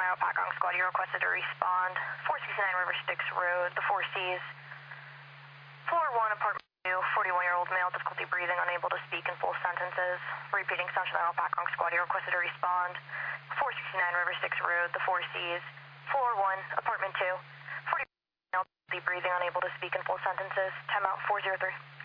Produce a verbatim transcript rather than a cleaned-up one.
Iowa Packong Squad, you requested to respond. four sixty-nine River Styx Road, the four Cs. Floor one, apartment two, forty-one-year-old male, difficulty breathing, unable to speak in full sentences. Repeating, Central Iowa Packong Squad, you requested to respond. four sixty-nine River Styx Road, the four Cs. Floor one, apartment two, forty-one-year-old male, difficulty breathing, unable to speak in full sentences. Timeout four zero three.